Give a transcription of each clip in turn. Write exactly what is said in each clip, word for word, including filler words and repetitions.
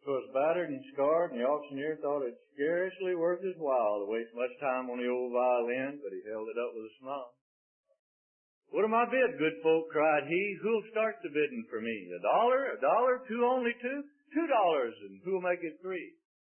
'Twas battered and scarred, and the auctioneer thought it scarcely worth his while to waste much time on the old violin, but he held it up with a smile. "What am I bid, good folk?" cried he. "Who'll start the bidding for me? A dollar, a dollar, two, only two? Two dollars, and who'll make it three?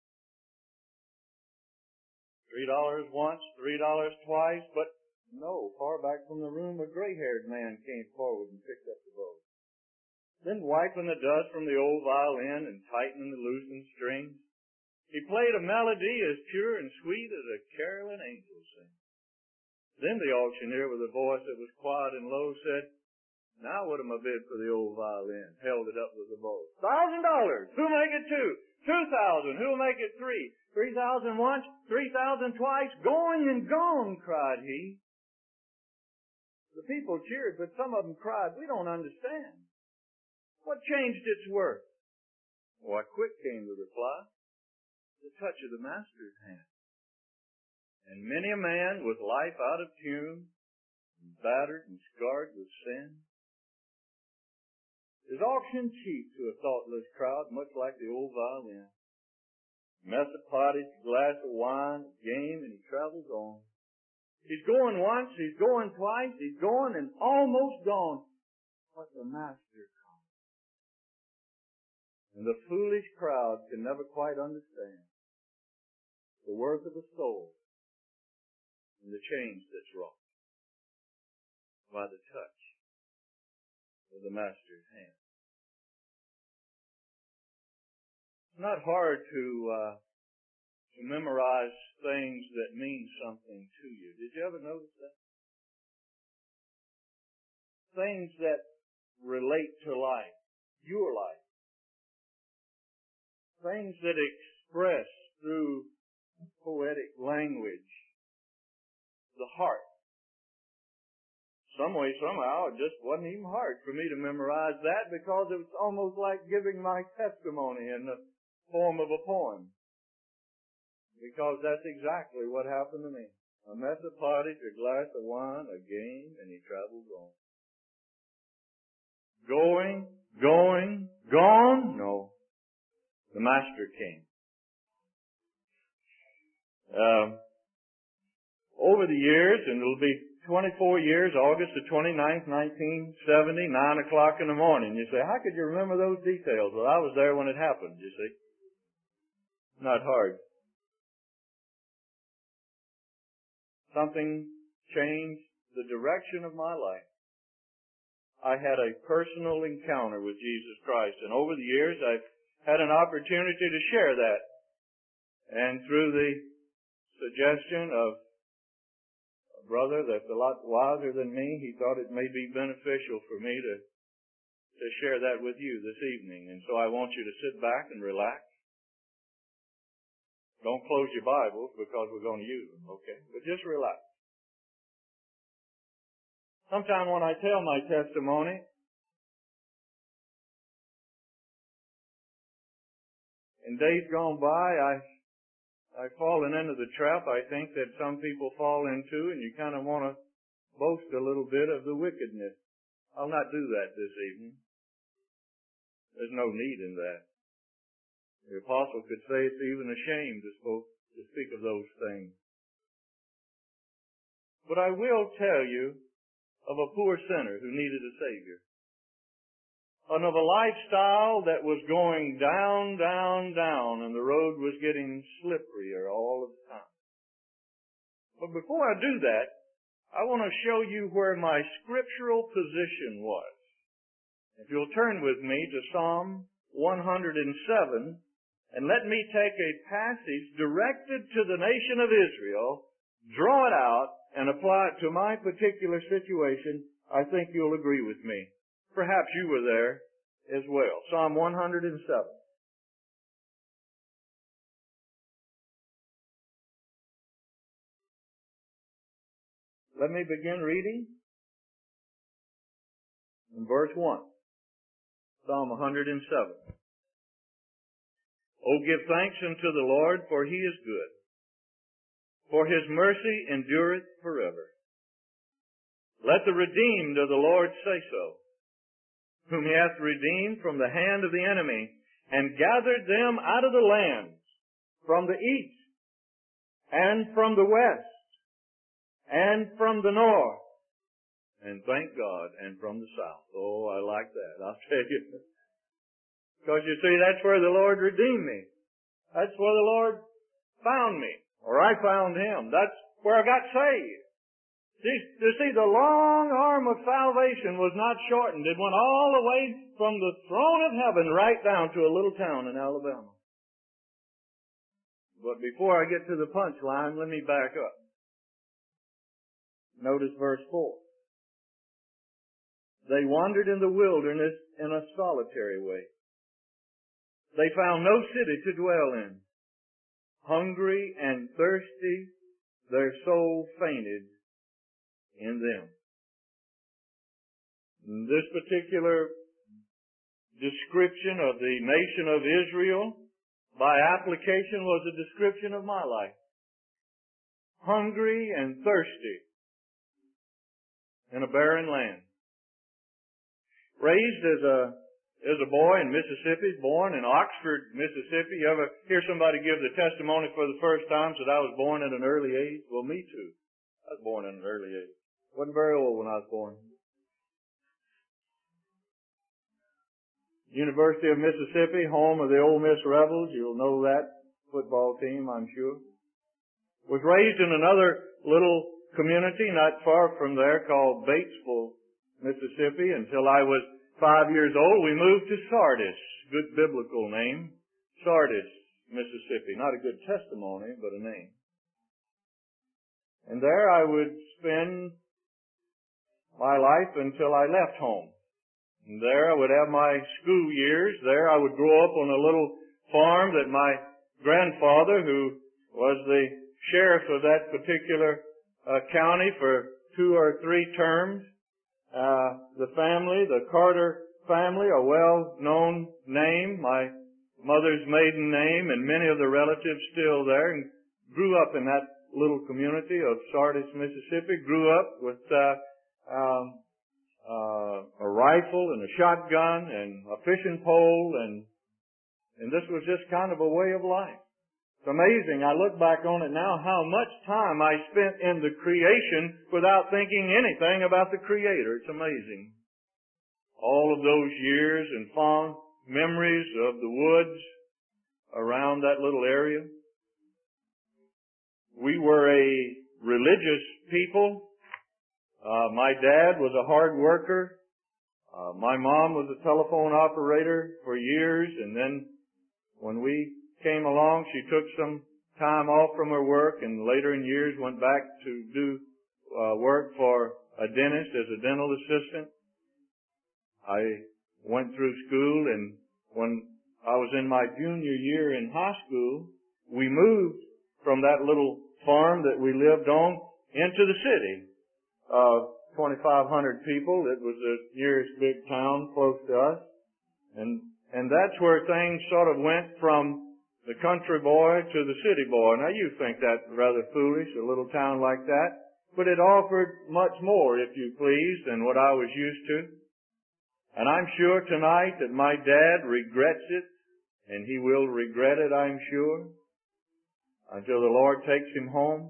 Three dollars once, three dollars twice," but no, far back from the room a gray-haired man came forward and picked up the bow. Then wiping the dust from the old violin and tightening the loosened strings, he played a melody as pure and sweet as a caroling angel sings. Then the auctioneer, with a voice that was quiet and low, said, "Now what am I bid for the old violin?" Held it up with a bow. "Thousand dollars! Who'll make it two? Two thousand! Who'll make it three? Three thousand once, three thousand twice, going and gone!" cried he. The people cheered, but some of them cried, "We don't understand. What changed its worth?" Why, quick came the reply, "The touch of the master's hand." And many a man with life out of tune, and battered and scarred with sin, is auctioned cheap to a thoughtless crowd, much like the old violin. Mess of pottage, glass of wine, a game, and he travels on. He's going once, he's going twice, he's going and almost gone. But the master comes. And the foolish crowd can never quite understand the worth of a soul and the change that's wrought by the touch of the master's hand. It's not hard to uh, to memorize things that mean something to you. Did you ever notice that? Things that relate to life, your life. Things that express through poetic language the heart. Some way, somehow, it just wasn't even hard for me to memorize that because it was almost like giving my testimony in the form of a poem. Because that's exactly what happened to me. A mess of pottage, a glass of wine, a game, and he traveled on. Going, going, gone? No. The master came. Um, over the years, and it'll be twenty-four years, August the twenty-ninth, nineteen seventy, nine o'clock in the morning. You say, how could you remember those details? Well, I was there when it happened, you see. Not hard. Something changed the direction of my life. I had a personal encounter with Jesus Christ, and over the years I've had an opportunity to share that. And through the suggestion of a brother that's a lot wiser than me, he thought it may be beneficial for me to, to share that with you this evening. And so I want you to sit back and relax. Don't close your Bibles because we're going to use them, okay? But just relax. Sometime when I tell my testimony, in days gone by, I, I've fallen into the trap I think that some people fall into, and you kind of want to boast a little bit of the wickedness. I'll not do that this evening. There's no need in that. The apostle could say it's even a shame to, spoke, to speak of those things. But I will tell you of a poor sinner who needed a Savior. And of a lifestyle that was going down, down, down, and the road was getting slipperier all of the time. But before I do that, I want to show you where my scriptural position was. If you'll turn with me to Psalm one hundred seven, and let me take a passage directed to the nation of Israel, draw it out, and apply it to my particular situation. I think you'll agree with me. Perhaps you were there as well. Psalm one hundred seven. Let me begin reading in verse one. Psalm one hundred seven. Oh, give thanks unto the Lord, for he is good, for his mercy endureth forever. Let the redeemed of the Lord say so, whom he hath redeemed from the hand of the enemy, and gathered them out of the lands from the east and from the west and from the north, and thank God, and from the south. Oh, I like that, I'll tell you. Because you see, that's where the Lord redeemed me. That's where the Lord found me, or I found Him. That's where I got saved. See, you see, the long arm of salvation was not shortened. It went all the way from the throne of heaven right down to a little town in Alabama. But before I get to the punchline, let me back up. Notice verse four. They wandered in the wilderness in a solitary way. They found no city to dwell in. Hungry and thirsty, their soul fainted in them. This particular description of the nation of Israel, by application, was a description of my life. Hungry and thirsty in a barren land. Raised as a as a boy in Mississippi, born in Oxford, Mississippi. You ever hear somebody give the testimony for the first time that I was born at an early age? Well, me too. I was born at an early age. Wasn't very old when I was born. University of Mississippi, home of the Ole Miss Rebels. You'll know that football team, I'm sure. Was raised in another little community not far from there called Batesville, Mississippi, until I was five years old. We moved to Sardis. Good biblical name. Sardis, Mississippi. Not a good testimony, but a name. And there I would spend my life until I left home. And there I would have my school years. There I would grow up on a little farm that my grandfather, who was the sheriff of that particular uh, county for two or three terms, uh, the family, the Carter family, a well-known name, my mother's maiden name, and many of the relatives still there, and grew up in that little community of Sardis, Mississippi. Grew up with uh, um, uh, a rifle and a shotgun and a fishing pole, and and this was just kind of a way of life. It's amazing. I look back on it now, how much time I spent in the creation without thinking anything about the Creator. It's amazing. All of those years and fond memories of the woods around that little area. We were a religious people. Uh, my dad was a hard worker. Uh, my mom was a telephone operator for years, and then when we came along, she took some time off from her work, and later in years went back to do uh, work for a dentist as a dental assistant. I went through school, and when I was in my junior year in high school, we moved from that little farm that we lived on into the city of twenty-five hundred people. It was the nearest big town close to us. And and that's where things sort of went from the country boy to the city boy. Now you think that rather foolish, a little town like that. But it offered much more, if you please, than what I was used to. And I'm sure tonight that my dad regrets it, and he will regret it, I'm sure, until the Lord takes him home,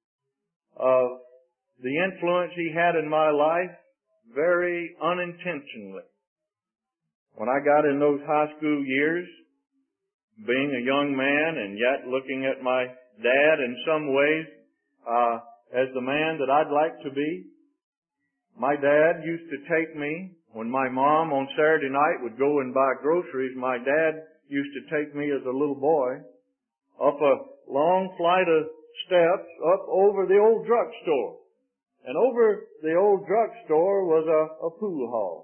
of the influence he had in my life very unintentionally. When I got in those high school years, being a young man and yet looking at my dad in some ways uh, as the man that I'd like to be, my dad used to take me, when my mom on Saturday night would go and buy groceries, my dad used to take me as a little boy up a long flight of steps up over the old drugstore. And over the old drugstore was a, a pool hall.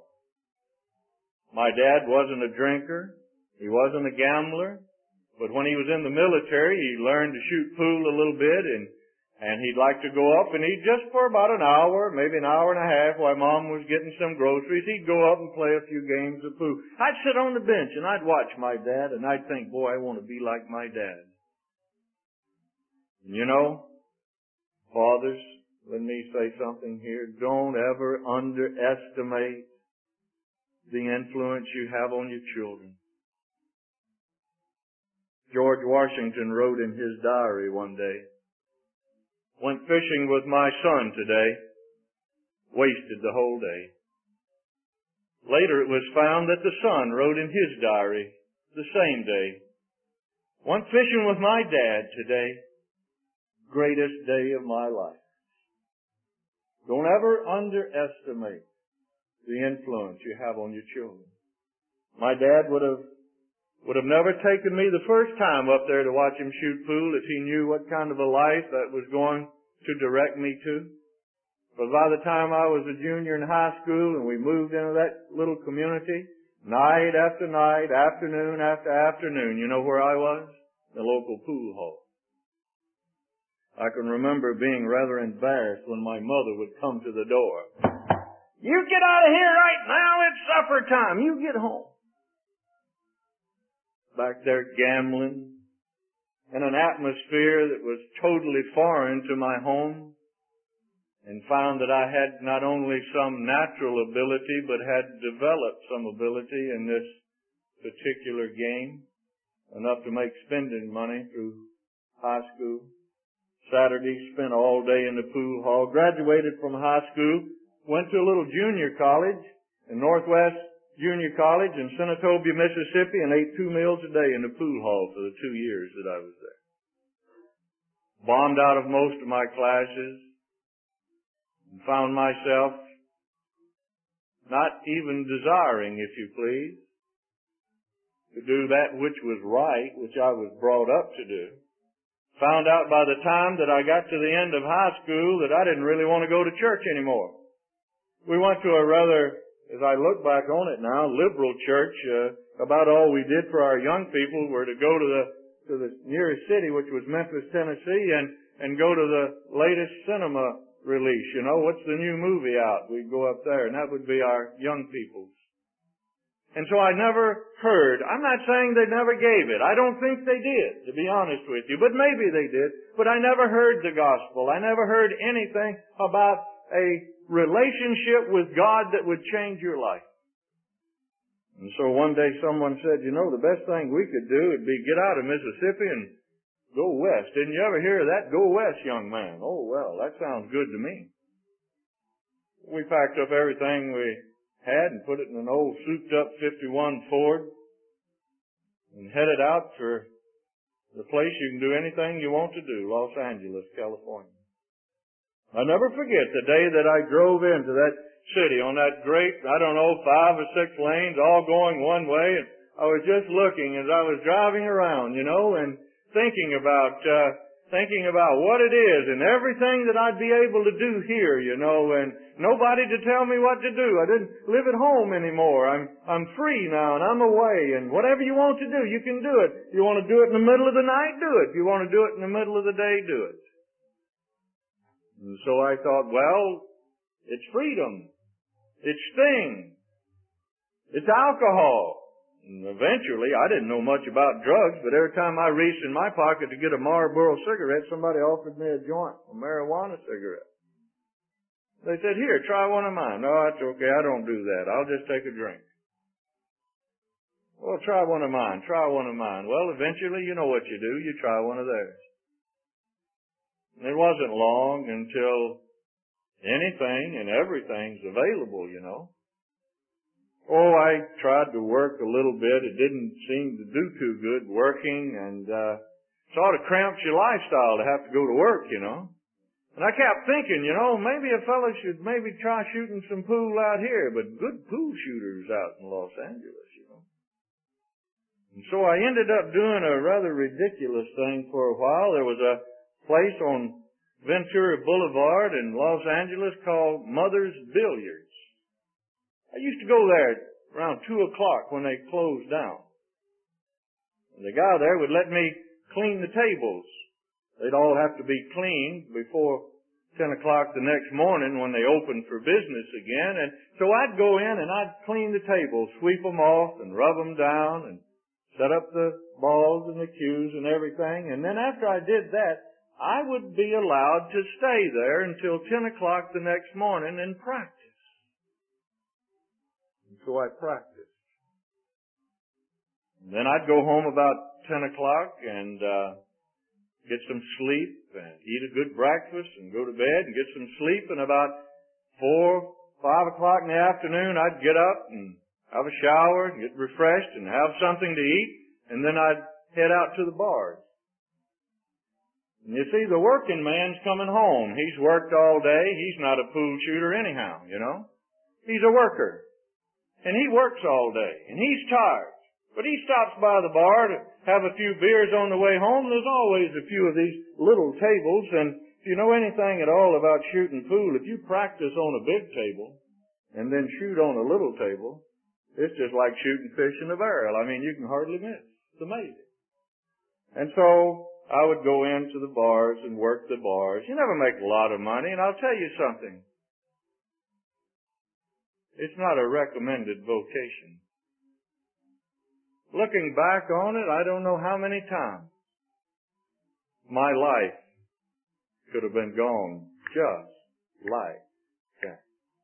My dad wasn't a drinker. He wasn't a gambler. But when he was in the military, he learned to shoot pool a little bit, and and he'd like to go up, and he'd just for about an hour, maybe an hour and a half, while Mom was getting some groceries, he'd go up and play a few games of pool. I'd sit on the bench, and I'd watch my dad, and I'd think, boy, I want to be like my dad. And you know, fathers, let me say something here. Don't ever underestimate the influence you have on your children. George Washington wrote in his diary one day, "Went fishing with my son today, wasted the whole day." Later it was found that the son wrote in his diary the same day, "Went fishing with my dad today, greatest day of my life." Don't ever underestimate the influence you have on your children. My dad would have would have never taken me the first time up there to watch him shoot pool if he knew what kind of a life that was going to direct me to. But by the time I was a junior in high school and we moved into that little community, night after night, afternoon after afternoon, you know where I was? The local pool hall. I can remember being rather embarrassed when my mother would come to the door. "You get out of here right now, it's supper time, you get home." Back there gambling in an atmosphere that was totally foreign to my home, and found that I had not only some natural ability, but had developed some ability in this particular game, enough to make spending money through high school. Saturday spent all day in the pool hall, graduated from high school, went to a little junior college in Northwest Junior College in Senatobia, Mississippi, and ate two meals a day in the pool hall for the two years that I was there. Bombed out of most of my classes and found myself not even desiring, if you please, to do that which was right, which I was brought up to do. Found out by the time that I got to the end of high school that I didn't really want to go to church anymore. We went to a rather, as I look back on it now, liberal church. Uh, about all we did for our young people were to go to the to the nearest city, which was Memphis, Tennessee, and and go to the latest cinema release. You know, what's the new movie out? We'd go up there, and that would be our young people's. And so I never heard. I'm not saying they never gave it. I don't think they did, to be honest with you. But maybe they did. But I never heard the gospel. I never heard anything about a relationship with God that would change your life. And so one day someone said, you know, the best thing we could do would be get out of Mississippi and go west. Didn't you ever hear that? Go west, young man. Oh, well, that sounds good to me. We packed up everything we had and put it in an old souped-up fifty-one Ford and headed out for the place you can do anything you want to do, Los Angeles, California. I'll never forget the day that I drove into that city on that great, I don't know, five or six lanes, all going one way, and I was just looking as I was driving around, you know, and thinking about, uh, thinking about what it is and everything that I'd be able to do here, you know, and nobody to tell me what to do. I didn't live at home anymore. I'm, I'm free now and I'm away, and whatever you want to do, you can do it. If you want to do it in the middle of the night, do it. If you want to do it in the middle of the day, do it. And so I thought, well, it's freedom. It's Sting. It's alcohol. And eventually, I didn't know much about drugs, but every time I reached in my pocket to get a Marlboro cigarette, somebody offered me a joint, a marijuana cigarette. They said, here, try one of mine. No, that's okay. I don't do that. I'll just take a drink. Well, try one of mine. Try one of mine. Well, eventually, you know what you do. You try one of theirs. And it wasn't long until anything and everything's available, you know. Oh, I tried to work a little bit. It didn't seem to do too good working, and uh sort of cramps your lifestyle to have to go to work, you know. And I kept thinking, you know, maybe a fellow should maybe try shooting some pool out here, but good pool shooters out in Los Angeles, you know. And so I ended up doing a rather ridiculous thing for a while. There was a place on Ventura Boulevard in Los Angeles called Mother's Billiards. I used to go there around two o'clock when they closed down. And the guy there would let me clean the tables. They'd all have to be cleaned before ten o'clock the next morning when they opened for business again. And so I'd go in and I'd clean the tables, sweep them off and rub them down and set up the balls and the cues and everything. And then after I did that, I would be allowed to stay there until ten o'clock the next morning and practice. And so I practiced. Then I'd go home about ten o'clock and uh, get some sleep and eat a good breakfast and go to bed and get some sleep. And about four, five o'clock in the afternoon, I'd get up and have a shower, get refreshed, and have something to eat. And then I'd head out to the bars. And you see, the working man's coming home. He's worked all day. He's not a pool shooter anyhow, you know. He's a worker. And he works all day. And he's tired. But he stops by the bar to have a few beers on the way home. There's always a few of these little tables. And if you know anything at all about shooting pool, if you practice on a big table and then shoot on a little table, it's just like shooting fish in a barrel. I mean, you can hardly miss. It's amazing. And so I would go into the bars and work the bars. You never make a lot of money, and I'll tell you something. It's not a recommended vocation. Looking back on it, I don't know how many times my life could have been gone just like that.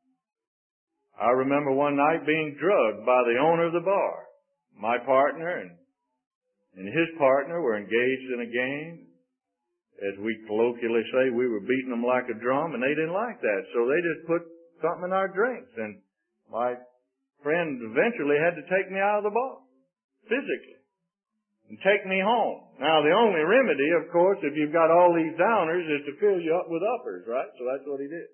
I remember one night being drugged by the owner of the bar. My partner and, and his partner were engaged in a game. As we colloquially say, we were beating them like a drum, and they didn't like that. So they just put something in our drinks. And my friend eventually had to take me out of the bar, physically, and take me home. Now, the only remedy, of course, if you've got all these downers, is to fill you up with uppers, right? So that's what he did.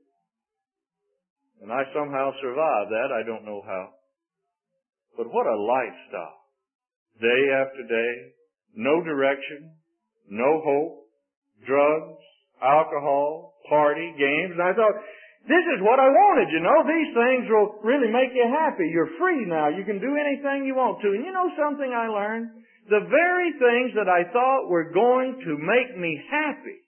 And I somehow survived that. I don't know how. But what a lifestyle. Day after day, no direction, no hope, drugs, alcohol, party, games. And I thought, this is what I wanted, you know. These things will really make you happy. You're free now. You can do anything you want to. And you know something I learned? The very things that I thought were going to make me happy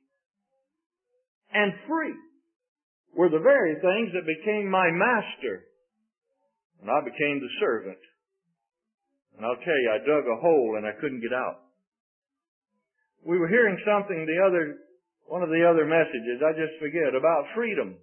and free were the very things that became my master. And I became the servant. And I'll tell you, I dug a hole and I couldn't get out. We were hearing something the other, one of the other messages, I just forget, about freedom.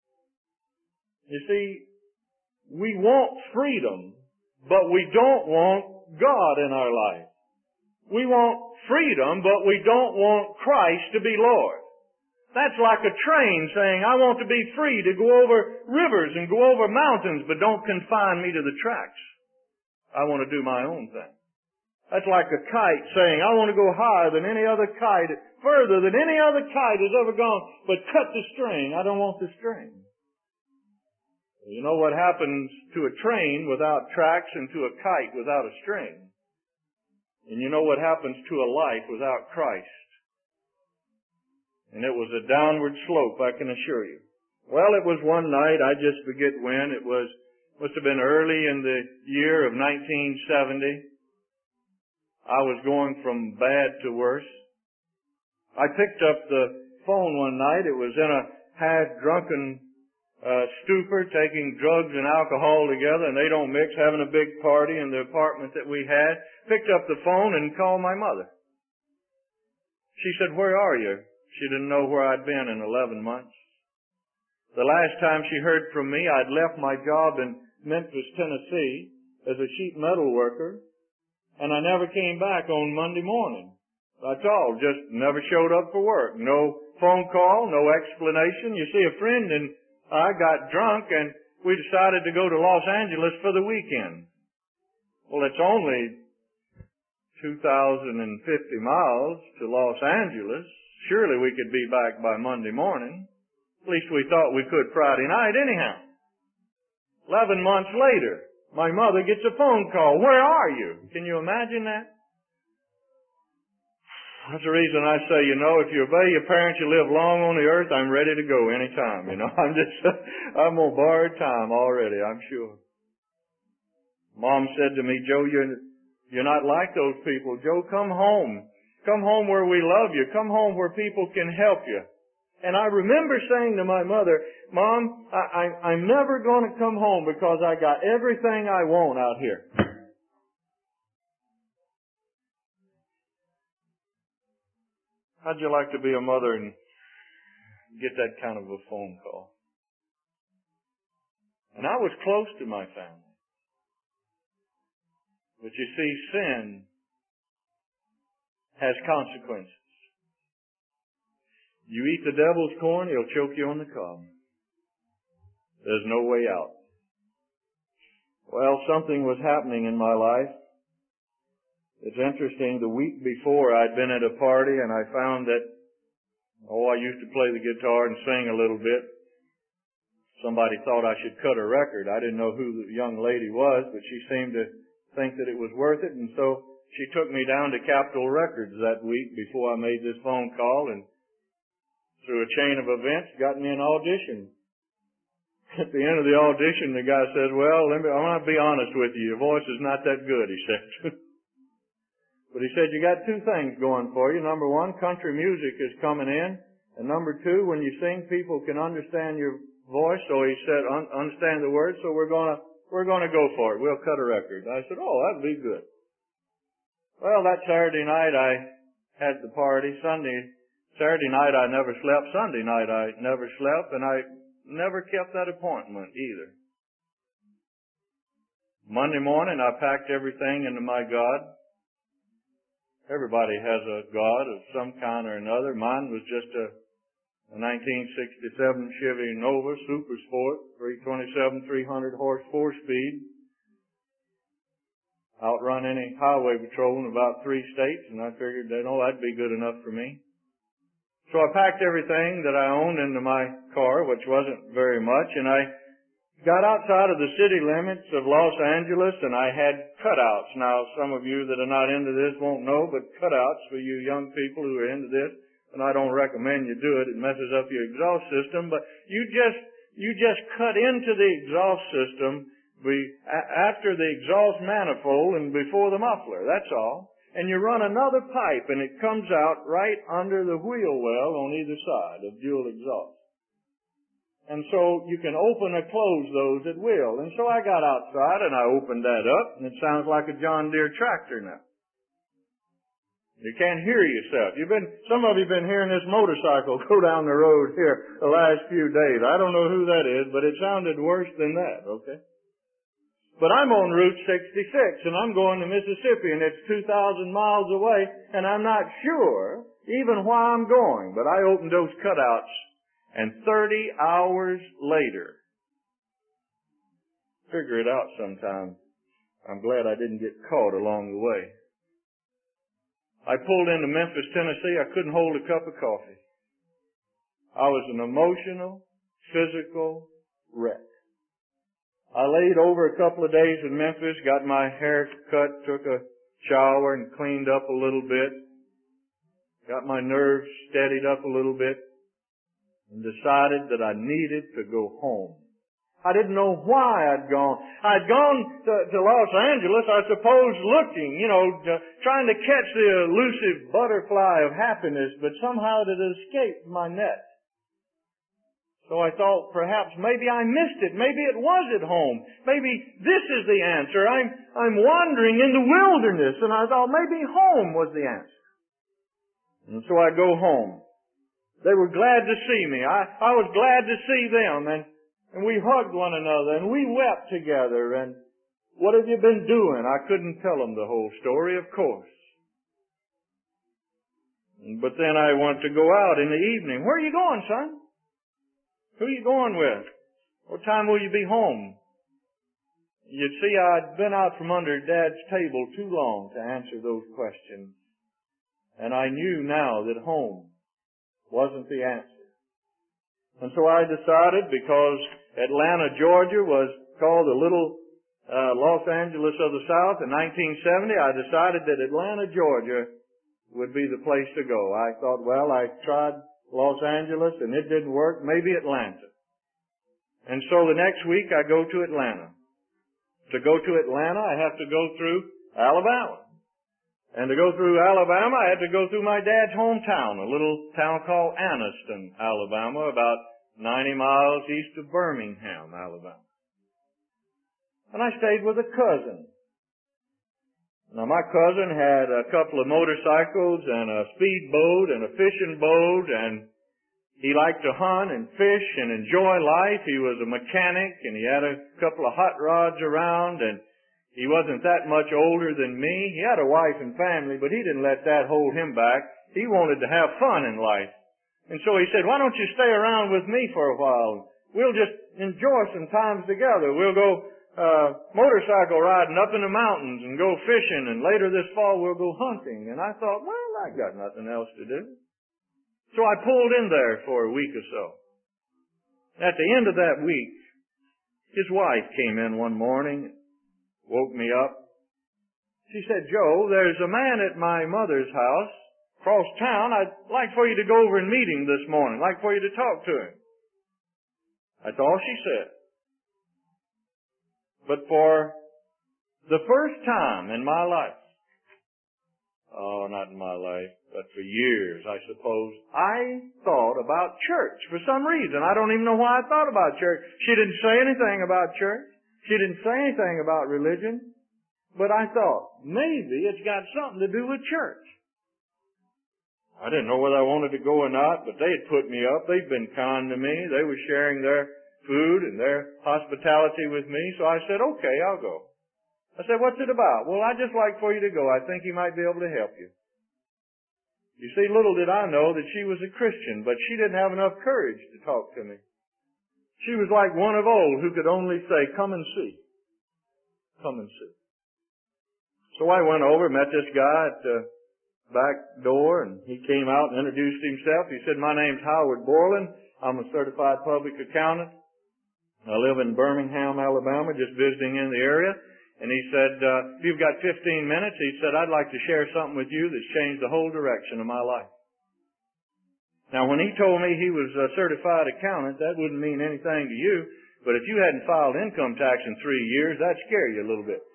You see, we want freedom, but we don't want God in our life. We want freedom, but we don't want Christ to be Lord. That's like a train saying, I want to be free to go over rivers and go over mountains, but don't confine me to the tracks. I want to do my own thing. That's like a kite saying, I want to go higher than any other kite, further than any other kite has ever gone, but cut the string. I don't want the string. You know what happens to a train without tracks and to a kite without a string? And you know what happens to a life without Christ? And it was a downward slope, I can assure you. Well, it was one night, I just forget when, it was, must have been early in the year of nineteen seventy. I was going from bad to worse. I picked up the phone one night. It was in a half-drunken uh, stupor, taking drugs and alcohol together, and they don't mix, having a big party in the apartment that we had. Picked up the phone and called my mother. She said, where are you? She didn't know where I'd been in eleven months. The last time she heard from me, I'd left my job in Memphis, Tennessee as a sheet metal worker, and I never came back on Monday morning. That's all, just never showed up for work. No phone call, no explanation. You see, a friend and I got drunk and we decided to go to Los Angeles for the weekend. Well, it's only two thousand fifty miles to Los Angeles. Surely we could be back by Monday morning. At least we thought we could Friday night anyhow. Eleven months later, my mother gets a phone call. Where are you? Can you imagine that? That's the reason I say, you know, if you obey your parents, you live long on the earth, I'm ready to go anytime, you know. I'm just, I'm on borrowed time already, I'm sure. Mom said to me, Joe, you're, you're not like those people. Joe, come home. Come home where we love you. Come home where people can help you. And I remember saying to my mother, Mom, I, I, I'm never going to come home because I got everything I want out here. How'd you like to be a mother and get that kind of a phone call? And I was close to my family. But you see, sin has consequences. You eat the devil's corn, he'll choke you on the cob. There's no way out. Well, something was happening in my life. It's interesting, the week before I'd been at a party and I found that, oh, I used to play the guitar and sing a little bit. Somebody thought I should cut a record. I didn't know who the young lady was, but she seemed to think that it was worth it, and so she took me down to Capitol Records that week before I made this phone call, and through a chain of events got me an audition. At the end of the audition, the guy said, well, let me, I want to be honest with you. Your voice is not that good, he said. But he said, you got two things going for you. Number one, country music is coming in. And number two, when you sing, people can understand your voice. So he said, Un- understand the words, so we're going to we're going to go for it. We'll cut a record. I said, oh, that'd be good. Well, that Saturday night I had the party. Sunday, Saturday night I never slept. Sunday night I never slept. And I never kept that appointment either. Monday morning I packed everything into my God. Everybody has a God of some kind or another. Mine was just a, a nineteen sixty-seven Chevy Nova Super Sport, three twenty-seven, three hundred horse, four-speed. Outrun any highway patrol in about three states, and I figured that, oh, that'd be good enough for me. So I packed everything that I owned into my car, which wasn't very much, and I got outside of the city limits of Los Angeles, and I had cutouts. Now, some of you that are not into this won't know, but cutouts for you young people who are into this, and I don't recommend you do it. It messes up your exhaust system, but you just, you just cut into the exhaust system be, a- after the exhaust manifold and before the muffler. That's all. And you run another pipe, and it comes out right under the wheel well on either side of dual exhaust. And so you can open or close those at will. And so I got outside and I opened that up, and it sounds like a John Deere tractor now. You can't hear yourself. You've been, some of you have been hearing this motorcycle go down the road here the last few days. I don't know who that is, but it sounded worse than that, okay? But I'm on Route sixty-six, and I'm going to Mississippi, and it's two thousand miles away, and I'm not sure even why I'm going. But I opened those cutouts, and thirty hours later, figure it out sometime. I'm glad I didn't get caught along the way. I pulled into Memphis, Tennessee. I couldn't hold a cup of coffee. I was an emotional, physical wreck. I laid over a couple of days in Memphis, got my hair cut, took a shower and cleaned up a little bit, got my nerves steadied up a little bit, and decided that I needed to go home. I didn't know why I'd gone. I'd gone to, to Los Angeles, I suppose, looking, you know, to, trying to catch the elusive butterfly of happiness, but somehow it had escaped my net. So I thought perhaps maybe I missed it. Maybe it was at home. Maybe this is the answer. I'm, I'm wandering in the wilderness, and I thought maybe home was the answer. And so I go home. They were glad to see me. I, I was glad to see them, and, and we hugged one another, and we wept together, and what have you been doing? I couldn't tell them the whole story, of course. But then I want to go out in the evening. Where are you going, son? Who are you going with? What time will you be home? You see, I'd been out from under Dad's table too long to answer those questions. And I knew now that home wasn't the answer. And so I decided, because Atlanta, Georgia was called the little uh, Los Angeles of the South in nineteen seventy, I decided that Atlanta, Georgia would be the place to go. I thought, well, I tried Los Angeles and it didn't work, maybe Atlanta. And so the next week I go to Atlanta. To go to Atlanta, I have to go through Alabama. And to go through Alabama, I had to go through my dad's hometown, a little town called Anniston, Alabama, about ninety miles east of Birmingham, Alabama. And I stayed with a cousin. Now, my cousin had a couple of motorcycles and a speedboat and a fishing boat, and he liked to hunt and fish and enjoy life. He was a mechanic, and he had a couple of hot rods around, and He wasn't that much older than me. He had a wife and family, but he didn't let that hold him back. He wanted to have fun in life. And so he said, why don't you stay around with me for a while? We'll just enjoy some times together. We'll go uh motorcycle riding up in the mountains and go fishing, and later this fall we'll go hunting. And I thought, well, I got nothing else to do. So I pulled in there for a week or so. At the end of that week, his wife came in one morning, woke me up. She said, Joe, there's a man at my mother's house across town. I'd like for you to go over and meet him this morning. I'd like for you to talk to him. That's all she said. But for the first time in my life, oh, not in my life, but for years, I suppose, I thought about church for some reason. I don't even know why I thought about church. She didn't say anything about church. She didn't say anything about religion. But I thought, maybe it's got something to do with church. I didn't know whether I wanted to go or not, but they had put me up. They'd been kind to me. They were sharing their food and their hospitality with me. So I said, okay, I'll go. I said, what's it about? Well, I'd just like for you to go. I think he might be able to help you. You see, little did I know that she was a Christian, but she didn't have enough courage to talk to me. She was like one of old who could only say, come and see. Come and see. So I went over, met this guy at the back door, and he came out and introduced himself. He said, my name's Howard Borland. I'm a certified public accountant. I live in Birmingham, Alabama, just visiting in the area. And he said, uh, if you've got fifteen minutes, he said, I'd like to share something with you that's changed the whole direction of my life. Now, when he told me he was a certified accountant, that wouldn't mean anything to you, but if you hadn't filed income tax in three years, that'd scare you a little bit.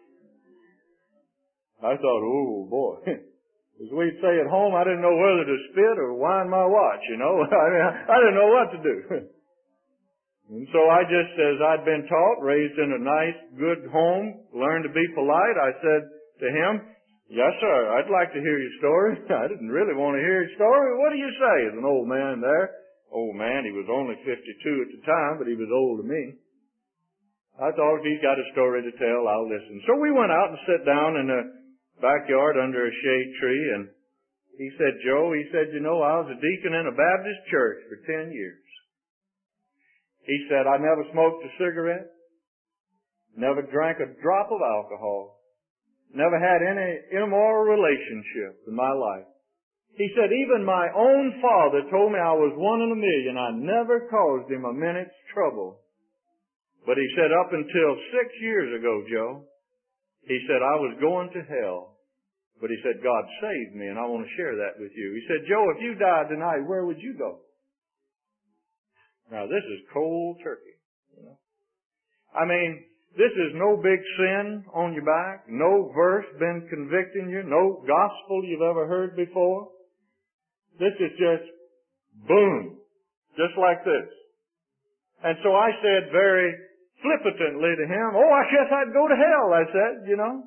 I thought, oh, boy. As we'd say at home, I didn't know whether to spit or wind my watch, you know. I mean, I didn't know what to do. And so I just, as I'd been taught, raised in a nice, good home, learned to be polite, I said to him, yes, sir, I'd like to hear your story. I didn't really want to hear your story. What do you say? As an old man there. Old man, he was only fifty-two at the time, but he was old to me. I thought if he's got a story to tell, I'll listen. So we went out and sat down in the backyard under a shade tree, and he said, Joe, he said, you know, I was a deacon in a Baptist church for ten years. He said, I never smoked a cigarette, never drank a drop of alcohol, never had any immoral relationship in my life. He said, even my own father told me I was one in a million. I never caused him a minute's trouble. But he said, up until six years ago, Joe, he said, I was going to hell. But he said, God saved me, and I want to share that with you. He said, Joe, if you died tonight, where would you go? Now, this is cold turkey. You know? I mean, this is no big sin on your back, no verse been convicting you, no gospel you've ever heard before. This is just boom, just like this. And so I said very flippantly to him, oh, I guess I'd go to hell, I said, you know.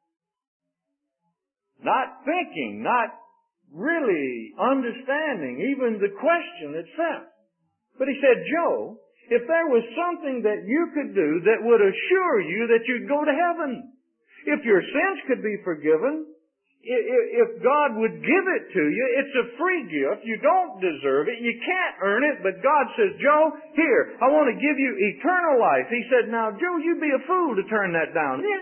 Not thinking, not really understanding even the question itself. But he said, Joe, if there was something that you could do that would assure you that you'd go to heaven, if your sins could be forgiven, if God would give it to you, it's a free gift. You don't deserve it. You can't earn it. But God says, Joe, here, I want to give you eternal life. He said, now, Joe, you'd be a fool to turn that down. Yeah.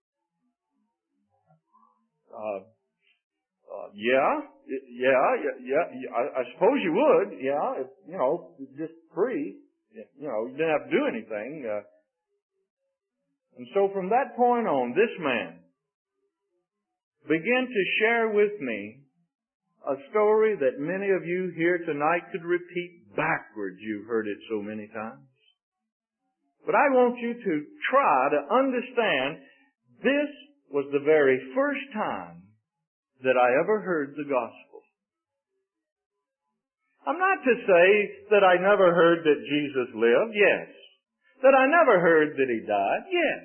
Uh, uh, yeah, yeah, yeah, yeah. I, I suppose you would. Yeah, if, you know, just free. You know, you didn't have to do anything. Uh, and so from that point on, this man began to share with me a story that many of you here tonight could repeat backwards. You've heard it so many times. But I want you to try to understand this was the very first time that I ever heard the gospel. I'm not to say that I never heard that Jesus lived, yes. That I never heard that He died, yes.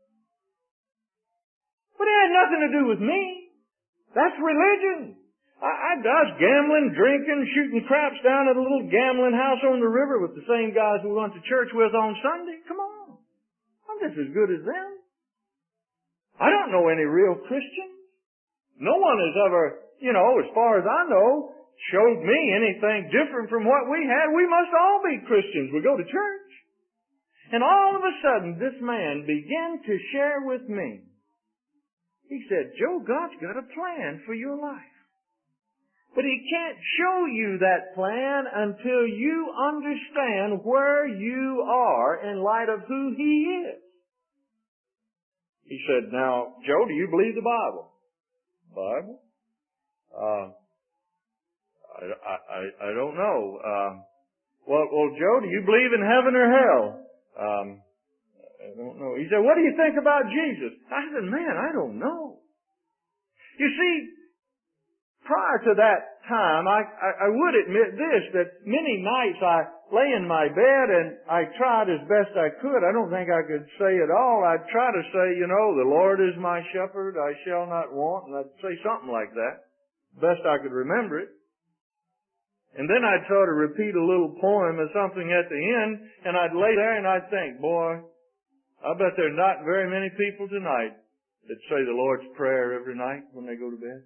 But it had nothing to do with me. That's religion. I, I, I was gambling, drinking, shooting craps down at a little gambling house on the river with the same guys we went to church with on Sunday. Come on. I'm just as good as them. I don't know any real Christians. No one has ever, you know, as far as I know, showed me anything different from what we had. We must all be Christians. We go to church. And all of a sudden, this man began to share with me. He said, Joe, God's got a plan for your life. But He can't show you that plan until you understand where you are in light of who He is. He said, now, Joe, do you believe the Bible? Bible? Uh, I, I, I, I don't know. Uh, well, well, Joe, do you believe in heaven or hell? Um, I don't know. He said, what do you think about Jesus? I said, man, I don't know. You see, prior to that time, I, I, I would admit this, that many nights I lay in my bed and I tried as best I could. I don't think I could say it all. I'd try to say, you know, the Lord is my shepherd, I shall not want, and I'd say something like that. Best I could remember it. And then I'd sort of repeat a little poem or something at the end, and I'd lay there and I'd think, boy, I bet there are not very many people tonight that say the Lord's Prayer every night when they go to bed.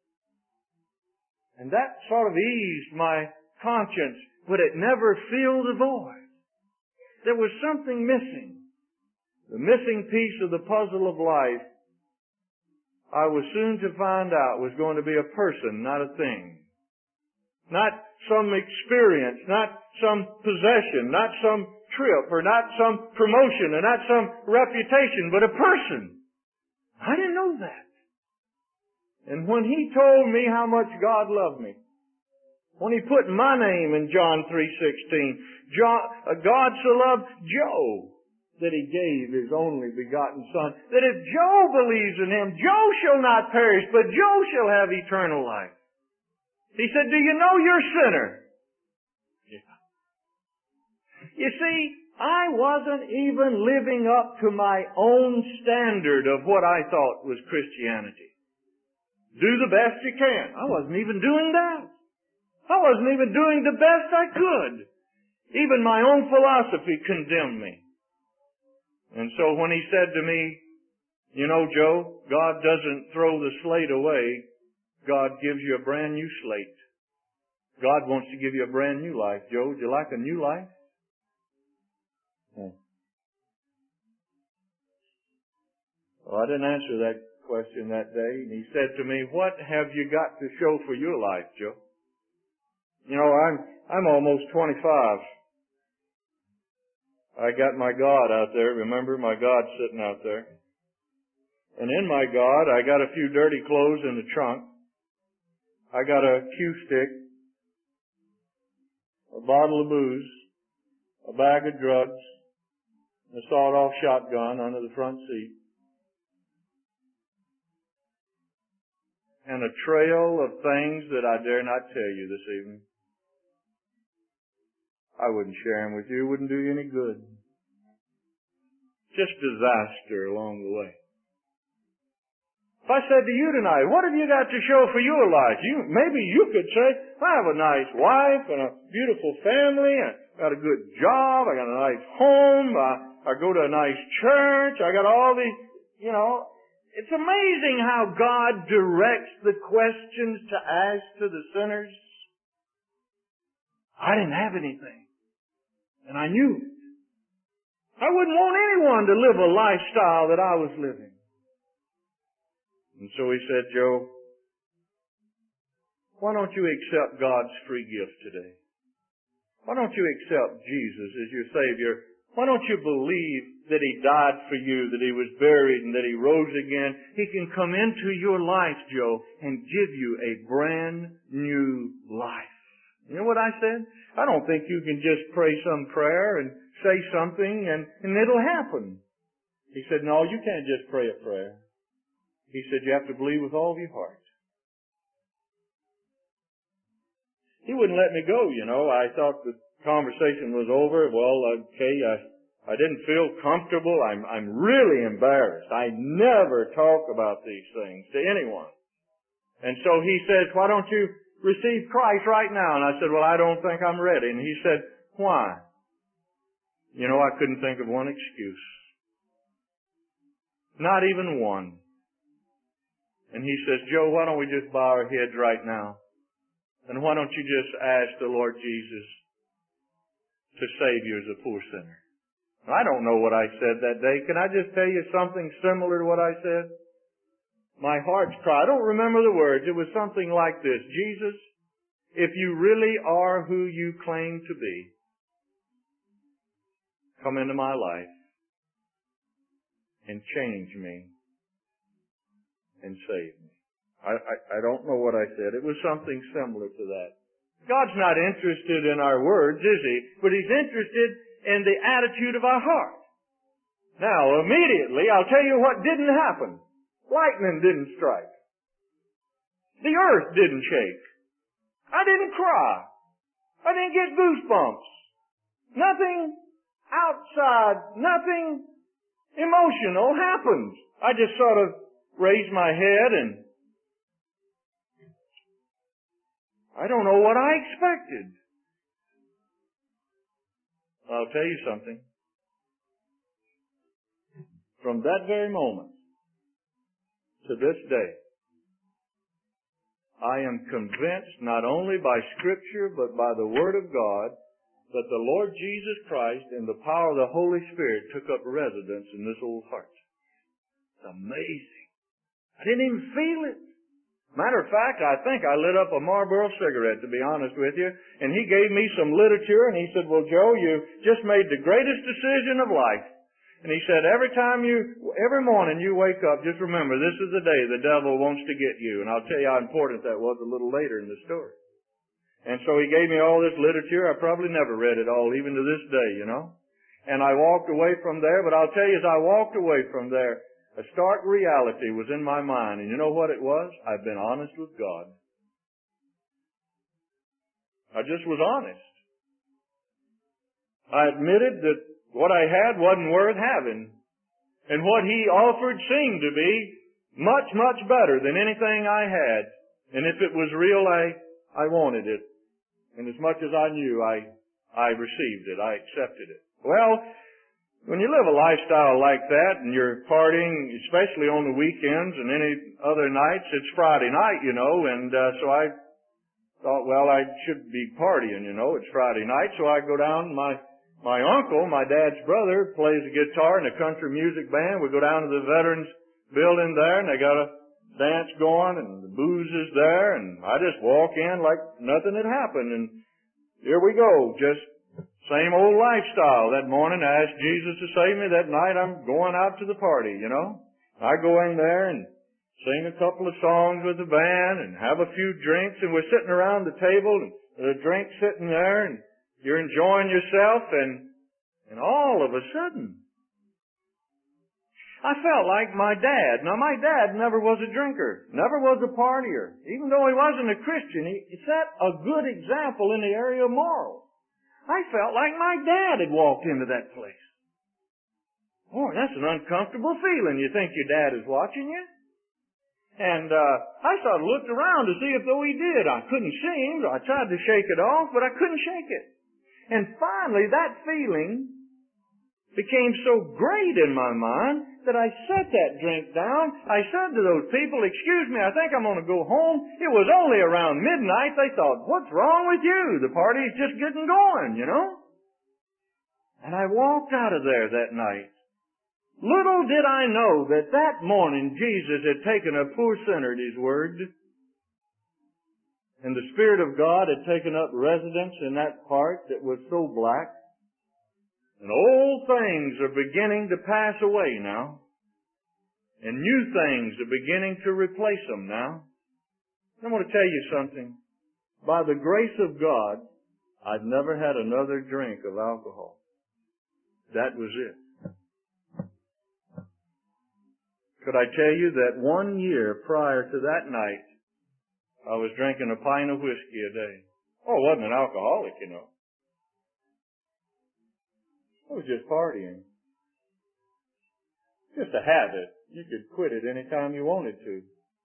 And that sort of eased my conscience, but it never filled the void. There was something missing. The missing piece of the puzzle of life, I was soon to find out, was going to be a person, not a thing. Not some experience, not some possession, not some trip, or not some promotion, or not some reputation, but a person. I didn't know that. And when He told me how much God loved me, when He put my name in John three sixteen, God so loved Joe that He gave His only begotten Son, that if Joe believes in Him, Joe shall not perish, but Joe shall have eternal life. He said, do you know you're a sinner? Yeah. You see, I wasn't even living up to my own standard of what I thought was Christianity. Do the best you can. I wasn't even doing that. I wasn't even doing the best I could. Even my own philosophy condemned me. And so when He said to me, you know, Joe, God doesn't throw the slate away. God gives you a brand new slate. God wants to give you a brand new life. Joe, would you like a new life? Hmm. Well, I didn't answer that question that day. And he said to me, what have you got to show for your life, Joe? You know, I'm, I'm almost twenty-five. I got my God out there. Remember, my God's sitting out there. And in my God, I got a few dirty clothes in the trunk. I got a cue stick, a bottle of booze, a bag of drugs, a sawed-off shotgun under the front seat, and a trail of things that I dare not tell you this evening. I wouldn't share them with you. It wouldn't do you any good. Just disaster along the way. If I said to you tonight, what have you got to show for your life? You, maybe you could say, I have a nice wife and a beautiful family, and I got a good job, I got a nice home, I, I go to a nice church, I got all these, you know. It's amazing how God directs the questions to ask to the sinners. I didn't have anything, and I knew it. I wouldn't want anyone to live a lifestyle that I was living. And so he said, Joe, why don't you accept God's free gift today? Why don't you accept Jesus as your Savior? Why don't you believe that He died for you, that He was buried, and that He rose again? He can come into your life, Joe, and give you a brand new life. You know what I said? I don't think you can just pray some prayer and say something and, and it'll happen. He said, no, you can't just pray a prayer. He said, you have to believe with all of your heart. He wouldn't let me go, you know. I thought the conversation was over. Well, okay, I, I didn't feel comfortable. I'm, I'm really embarrassed. I never talk about these things to anyone. And so he says, why don't you receive Christ right now? And I said, well, I don't think I'm ready. And he said, why? You know, I couldn't think of one excuse. Not even one. And he says, Joe, why don't we just bow our heads right now? And why don't you just ask the Lord Jesus to save you as a poor sinner? I don't know what I said that day. Can I just tell you something similar to what I said? My heart's cry. I don't remember the words. It was something like this. Jesus, if you really are who you claim to be, come into my life and change me and save me. I, I, I don't know what I said. It was something similar to that. God's not interested in our words, is He? But He's interested in the attitude of our heart. Now, immediately, I'll tell you what didn't happen. Lightning didn't strike. The earth didn't shake. I didn't cry. I didn't get goosebumps. Nothing outside, nothing emotional happened. I just sort of raised my head and I don't know what I expected. I'll tell you something. From that very moment to this day, I am convinced not only by Scripture but by the Word of God that the Lord Jesus Christ and the power of the Holy Spirit took up residence in this old heart. It's amazing. I didn't even feel it. Matter of fact, I think I lit up a Marlboro cigarette, to be honest with you, and he gave me some literature, and he said, well, Joe, you just made the greatest decision of life. And he said, every time you, every morning you wake up, just remember, this is the day the devil wants to get you. And I'll tell you how important that was a little later in the story. And so he gave me all this literature. I probably never read it all, even to this day, you know. And I walked away from there, but I'll tell you, as I walked away from there, a stark reality was in my mind, and you know what it was? I've been honest with God. I just was honest. I admitted that what I had wasn't worth having, and what He offered seemed to be much, much better than anything I had. And if it was real, I, I wanted it. And as much as I knew, I, I received it. I accepted it. Well, when you live a lifestyle like that and you're partying, especially on the weekends and any other nights, it's Friday night, you know, and uh, so I thought, well, I should be partying, you know, it's Friday night, so I go down, my my uncle, my dad's brother, plays a guitar in a country music band. We go down to the Veterans Building there, and they got a dance going, and the booze is there, and I just walk in like nothing had happened, and here we go, just same old lifestyle. That morning I asked Jesus to save me. That night I'm going out to the party, you know. I go in there and sing a couple of songs with the band and have a few drinks, and we're sitting around the table and the drink sitting there and you're enjoying yourself, and and all of a sudden I felt like my dad. Now my dad never was a drinker, never was a partier. Even though he wasn't a Christian, he set a good example in the area of morals. I felt like my dad had walked into that place. Boy, that's an uncomfortable feeling. You think your dad is watching you? And uh, I sort of looked around to see if though he did. I couldn't see him. I tried to shake it off, but I couldn't shake it. And finally, that feeling became so great in my mind that I set that drink down. I said to those people, excuse me, I think I'm going to go home. It was only around midnight. They thought, what's wrong with you? The party's just getting going, you know. And I walked out of there that night. Little did I know that that morning Jesus had taken a poor sinner at His word, and the Spirit of God had taken up residence in that heart that was so black. And old things are beginning to pass away now. And new things are beginning to replace them now. I'm going to tell you something. By the grace of God, I've never had another drink of alcohol. That was it. Could I tell you that one year prior to that night, I was drinking a pint of whiskey a day. Oh, I wasn't an alcoholic, you know. I was just partying. Just a habit. You could quit it any time you wanted to.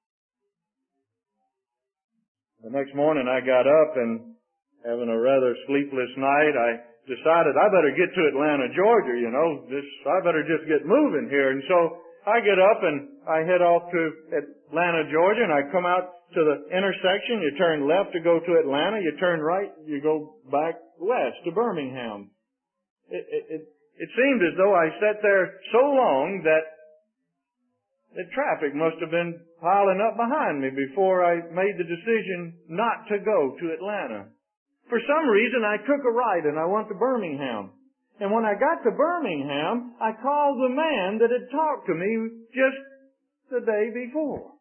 The next morning I got up and, having a rather sleepless night, I decided I better get to Atlanta, Georgia, you know. This, I better just get moving here. And so I get up and I head off to Atlanta, Georgia, and I come out to the intersection. You turn left to go to Atlanta. You turn right, you go back west to Birmingham. It, it, it, it seemed as though I sat there so long that the traffic must have been piling up behind me before I made the decision not to go to Atlanta. For some reason, I took a right and I went to Birmingham. And when I got to Birmingham, I called the man that had talked to me just the day before.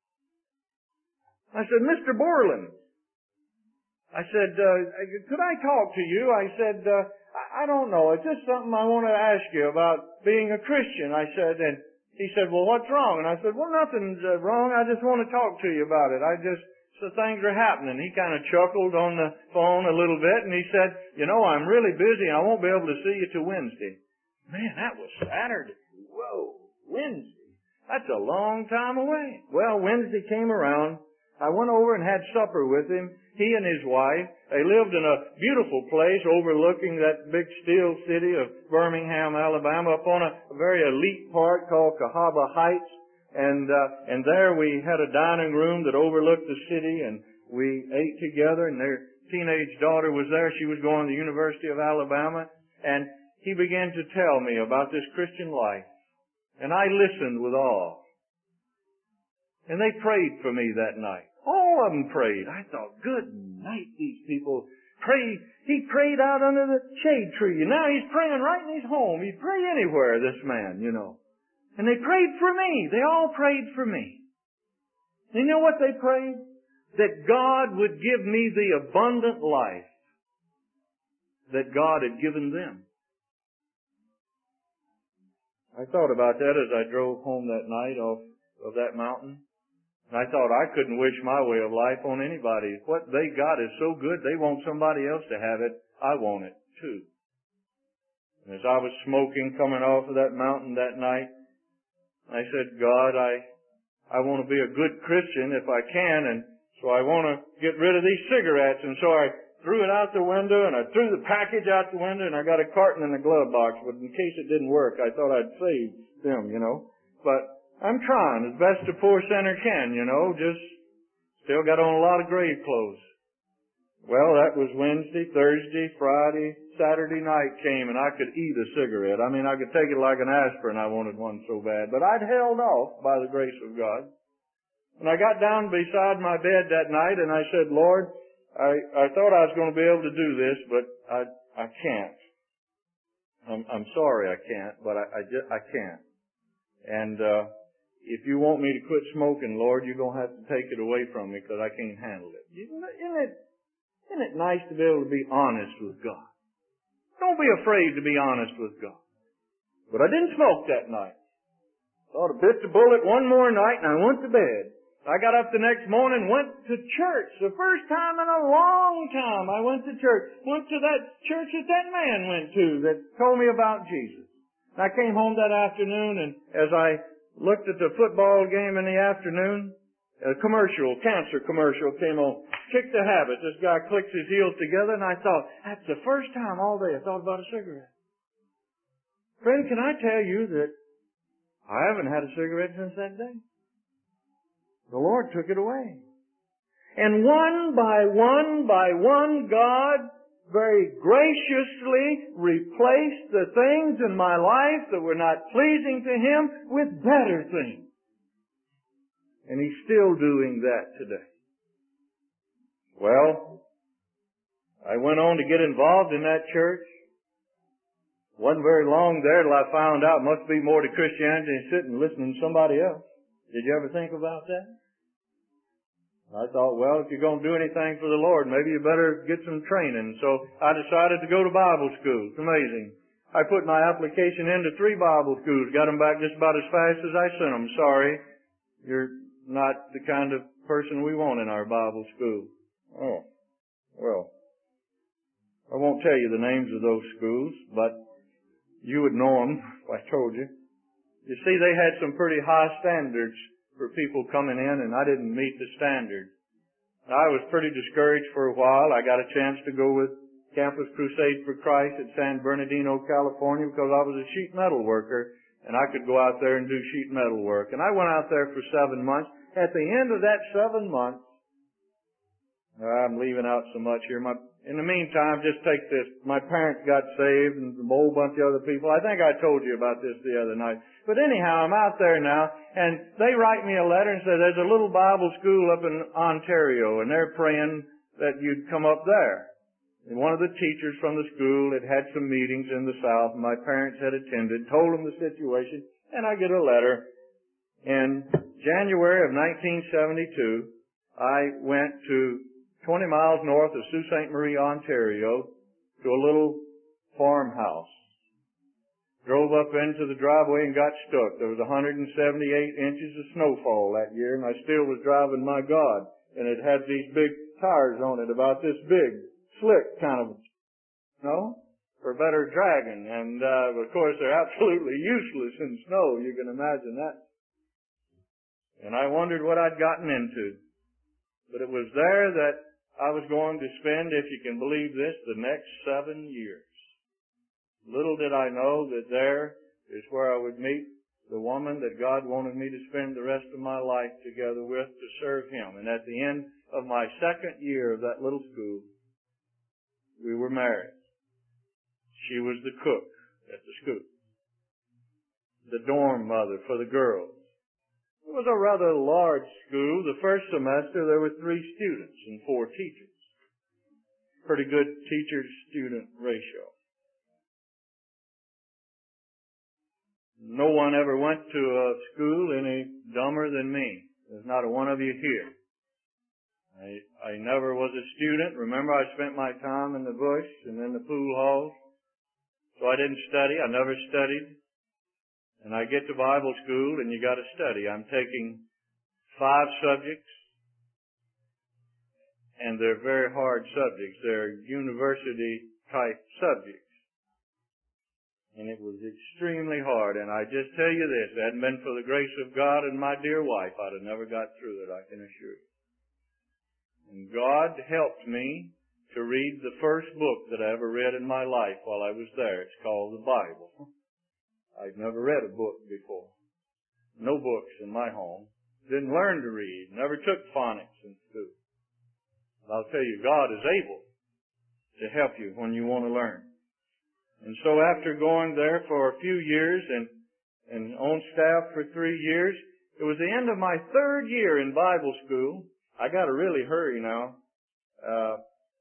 I said, Mister Borland, I said, uh, could I talk to you? I said, uh, I don't know. It's just something I want to ask you about being a Christian. I said, and he said, well, what's wrong? And I said, well, nothing's uh, wrong. I just want to talk to you about it. I just, so things are happening. He kind of chuckled on the phone a little bit, and he said, you know, I'm really busy. I won't be able to see you till Wednesday. Man, that was Saturday. Whoa, Wednesday. That's a long time away. Well, Wednesday came around. I went over and had supper with him. He and his wife. They lived in a beautiful place overlooking that big steel city of Birmingham, Alabama, up on a very elite part called Cahaba Heights. And, uh, and there we had a dining room that overlooked the city, and we ate together, and their teenage daughter was there. She was going to the University of Alabama, and he began to tell me about this Christian life. And I listened with awe. And they prayed for me that night. All of them prayed. I thought, good night, these people pray. He prayed out under the shade tree, and now he's praying right in his home. He'd pray anywhere, this man, you know. And they prayed for me. They all prayed for me. And you know what they prayed? That God would give me the abundant life that God had given them. I thought about that as I drove home that night off of that mountain. And I thought I couldn't wish my way of life on anybody. What they got is so good, they want somebody else to have it. I want it too. And as I was smoking coming off of that mountain that night, I said, God, I, I want to be a good Christian if I can, and so I want to get rid of these cigarettes. And so I threw it out the window, and I threw the package out the window, and I got a carton in the glove box. But in case it didn't work, I thought I'd save them, you know. But I'm trying as best a poor sinner can, you know, just still got on a lot of grave clothes. Well, that was Wednesday, Thursday, Friday, Saturday night came, and I could eat a cigarette. I mean, I could take it like an aspirin. I wanted one so bad. But I'd held off by the grace of God. And I got down beside my bed that night, and I said, Lord, I, I thought I was going to be able to do this, but I, I can't. I'm, I'm sorry I can't, but I, I, just, I can't. And uh, if you want me to quit smoking, Lord, you're going to have to take it away from me because I can't handle it. Isn't it, isn't it nice to be able to be honest with God? Don't be afraid to be honest with God. But I didn't smoke that night. Thought I bit the bullet one more night, and I went to bed. I got up the next morning, went to church. The first time in a long time I went to church. Went to that church that that man went to that told me about Jesus. And I came home that afternoon, and as I looked at the football game in the afternoon, a commercial, cancer commercial came on. Kick the habit. This guy clicks his heels together, and I thought, that's the first time all day I thought about a cigarette. Friend, can I tell you that I haven't had a cigarette since that day? The Lord took it away. And one by one by one, God very graciously replaced the things in my life that were not pleasing to Him with better things. And He's still doing that today. Well, I went on to get involved in that church. Wasn't very long there till I found out must be more to Christianity than sitting listening to somebody else. Did you ever think about that? I thought, well, if you're going to do anything for the Lord, maybe you better get some training. So I decided to go to Bible school. It's amazing. I put my application into three Bible schools, got them back just about as fast as I sent them. Sorry, you're not the kind of person we want in our Bible school. Oh, well, I won't tell you the names of those schools, but you would know them if I told you. You see, they had some pretty high standards for people coming in, and I didn't meet the standard. I was pretty discouraged for a while. I got a chance to go with Campus Crusade for Christ at San Bernardino, California, because I was a sheet metal worker, and I could go out there and do sheet metal work. And I went out there for seven months. At the end of that seven months, I'm leaving out so much here. My, in the meantime, just take this. My parents got saved and a whole bunch of other people. I think I told you about this the other night. But anyhow, I'm out there now, and they write me a letter and say there's a little Bible school up in Ontario, and they're praying that you'd come up there. And one of the teachers from the school had had some meetings in the South, and my parents had attended, told them the situation, and I get a letter. In January of nineteen seventy-two, I went to twenty miles north of Sault Ste. Marie, Ontario, to a little farmhouse. Drove up into the driveway and got stuck. There was one hundred seventy-eight inches of snowfall that year, and I still was driving my God. And it had these big tires on it, about this big, slick kind of, you know, for better dragging. And, uh, of course, they're absolutely useless in snow. You can imagine that. And I wondered what I'd gotten into. But it was there that I was going to spend, if you can believe this, the next seven years. Little did I know that there is where I would meet the woman that God wanted me to spend the rest of my life together with to serve Him. And at the end of my second year of that little school, we were married. She was the cook at the school, the dorm mother for the girls. It was a rather large school. The first semester there were three students and four teachers. Pretty good teacher-student ratio. No one ever went to a school any dumber than me. There's not a one of you here. I, I never was a student. Remember, I spent my time in the bush and in the pool halls. So I didn't study. I never studied. And I get to Bible school and you got to study. I'm taking five subjects, and they're very hard subjects. They're university-type subjects. And it was extremely hard. And I just tell you this, if it hadn't been for the grace of God and my dear wife, I'd have never got through it, I can assure you. And God helped me to read the first book that I ever read in my life while I was there. It's called the Bible. I'd never read a book before. No books in my home. Didn't learn to read. Never took phonics in school. But I'll tell you, God is able to help you when you want to learn. And so after going there for a few years and, and on staff for three years, it was the end of my third year in Bible school. I got to really hurry now, uh,